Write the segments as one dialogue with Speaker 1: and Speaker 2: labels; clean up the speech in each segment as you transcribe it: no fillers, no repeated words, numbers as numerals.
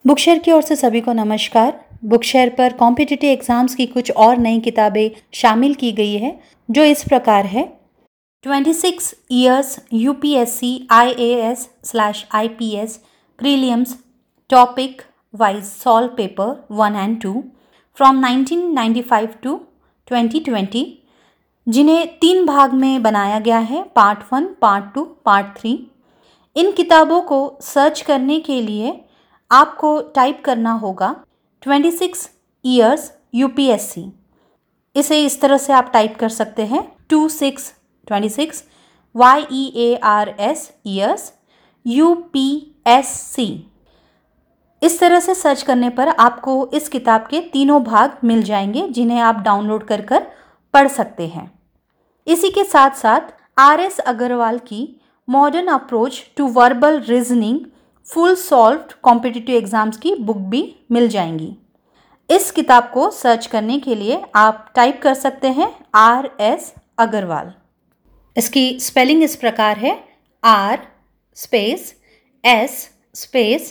Speaker 1: बुकशेयर की ओर से सभी को नमस्कार। बुकशेयर पर कॉम्पिटिटिव एग्जाम्स की कुछ और नई किताबें शामिल की गई है जो इस प्रकार है। 26 years UPSC IAS/IPS prelims topic wise solve paper 1 and 2 from 1995 to 2020, जिन्हें 3 भाग में बनाया गया है, पार्ट 1, पार्ट 2, पार्ट 3। इन किताबों को सर्च करने के लिए आपको टाइप करना होगा 26 years UPSC। इसे इस तरह से आप टाइप कर सकते हैं 26 YEARS years UPSC। इस तरह से सर्च करने पर आपको इस किताब के तीनों भाग मिल जाएंगे जिन्हें आप डाउनलोड कर पढ़ सकते हैं। इसी के साथ साथ RS अग्रवाल की modern approach to verbal reasoning full solved competitive exams की बुक भी मिल जाएंगी। इस किताब को सर्च करने के लिए आप टाइप कर सकते हैं RS अग्रवाल। इसकी स्पेलिंग इस प्रकार है R space S space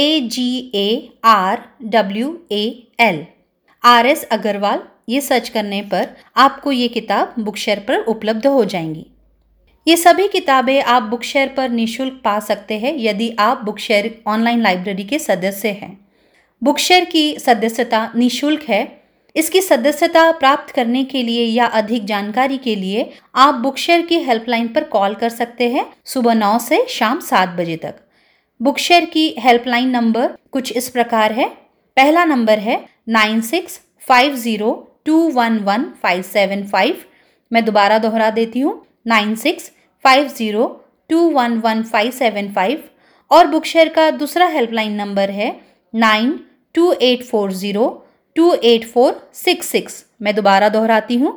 Speaker 1: AGARWAL। RS Agarwal ये सर्च करने पर आपको ये किताब बुकशेयर पर उपलब्ध हो जाएंगी। ये सभी किताबें आप बुकशेयर पर निःशुल्क पा सकते हैं यदि आप बुकशेयर ऑनलाइन लाइब्रेरी के सदस्य हैं। बुकशेयर की सदस्यता निःशुल्क है। इसकी सदस्यता प्राप्त करने के लिए या अधिक जानकारी के लिए आप बुकशेयर की हेल्पलाइन पर कॉल कर सकते हैं सुबह 9 से शाम 7 बजे तक। बुकशेयर की हेल्पलाइन नंबर कुछ इस प्रकार है। पहला नंबर है 9650211575। मैं दोबारा दोहरा देती हूँ 9650211575। और बुकशेयर का दूसरा हेल्पलाइन नंबर है 9284028466। मैं दोबारा दोहराती हूँ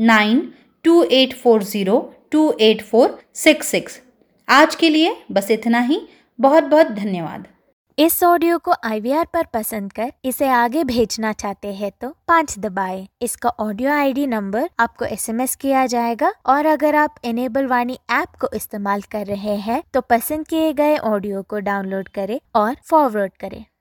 Speaker 1: 9284028466। आज के लिए बस इतना ही। बहुत बहुत धन्यवाद।
Speaker 2: इस ऑडियो को IVR पर पसंद कर इसे आगे भेजना चाहते हैं तो 5 दबाएं। इसका ऑडियो ID नंबर आपको SMS किया जाएगा और अगर आप इनेबल वाणी ऐप को इस्तेमाल कर रहे हैं तो पसंद किए गए ऑडियो को डाउनलोड करें और फॉरवर्ड करें।